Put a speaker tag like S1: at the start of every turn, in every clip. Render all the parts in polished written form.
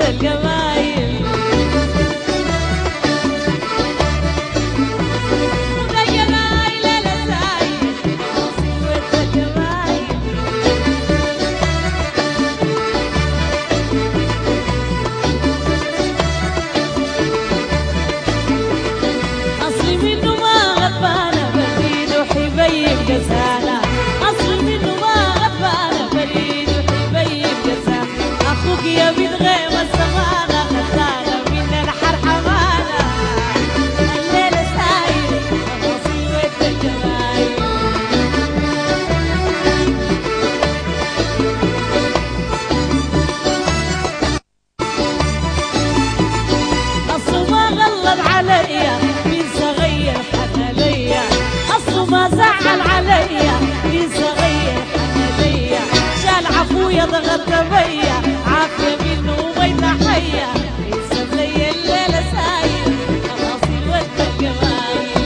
S1: القبايل جزانا أصل منه ما غفانا بريد وحبيب جزانا أخوك يا بيت غيم السمانة غزانا من الحر حمانا الليلة ساير مصيبة الجمايل أصل ما غلب عليا من صغير حناليا أصل ما زعل عليا من صغير حناليا شال عفويا ضغط بيا عافية منه وميت حيا يسب لي الليلة ساير خلاصي ود القبايل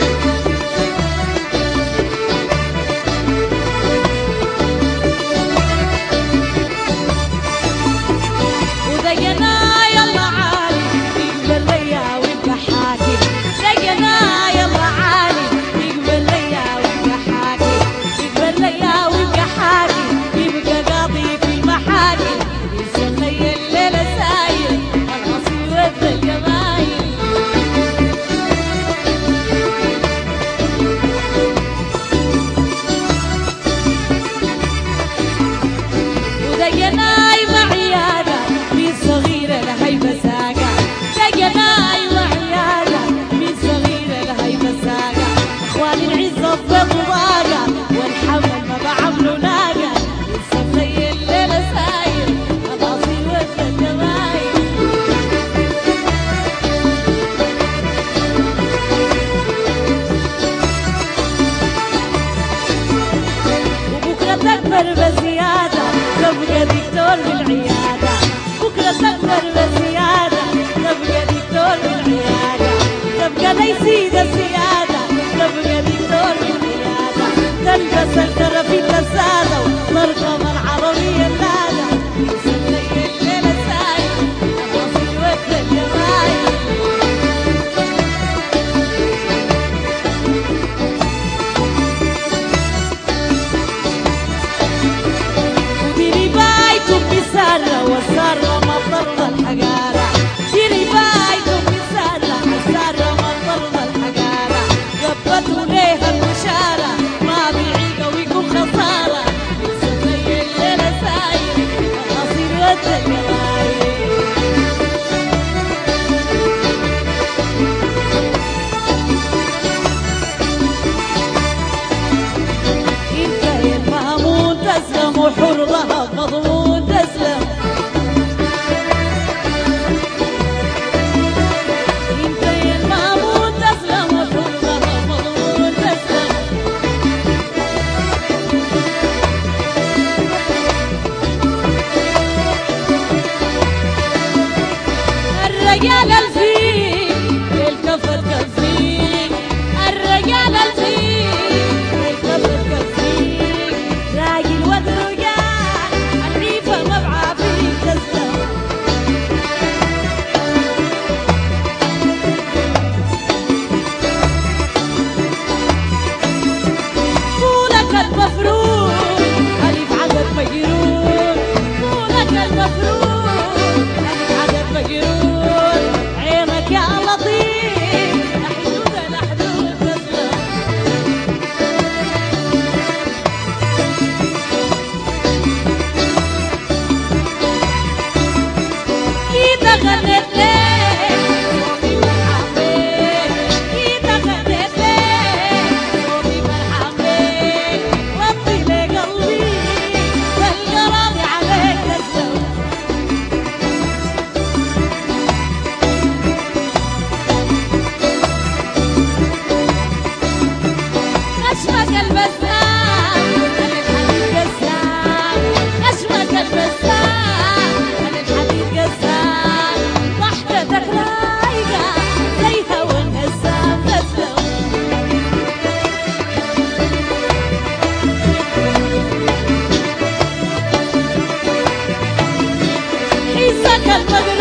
S1: ودقنا يلا عالي يقبل ليا ويبقى حاكي دقنا يلا عالي يقبل ليا ويبقى حاكي يقبل ليا ويبقى حاكي يبقى قاضي في المحاكي يسب لي الليلة ساير خلاصي ود القبايل ودقناي وعيادة من صغيرة لهيبة ساقة دقناي وعيادة من صغيرة لهيبة ساقة اخواني العزة الضب وضاقة والحمل ما بعملوا ناقة يسب لي الليلة ساير خلاصي ود القبايل وبكرة تكبر بزيادة تبقى دكتور بالعيادة بكرة تكبر بزيادة تبقى دكتور بالعيادة تبقى لي سيدة سيادة تبقى دكتور بالعيادة تلبس الكرافيت السادة وتركب العربية النادة يسب لي الليلة ساير خلاصي ود الجمايل وديري بايكم بسارة وسارة ما طرد الحجارة ديري بايكم بسارة وسارة ما طرد الحجارة قبتوا ليها البشارة ما بيعيقوا ويكون خسارة يسب لي الليلة ساير خلاصي ود القبايل انت يا المهمون تسلم وحرها مضمون تسلم انت يا المهمون تسلم وحرها مضمون تسلم الرجال الفيك الكفت كفيك الرجال الفيك الكفت كفيك راجل ودرجال الريفة مبعى فيك تسلم طولك المفروض ألف عدد مجرور طولك المفروض ألف عدد مجرور عينك يا لطيف لحدود لحدود تسلم كيدا غنيت ليه صوتي فرحان بيك كيدا غنيت ليه صوتي فرحان بيك وطي لي قلبي تلقى راضي عليك تسلم نشمك البسام خلي الحديد قسام نشمك البسام خلي الحديد قسام مقدور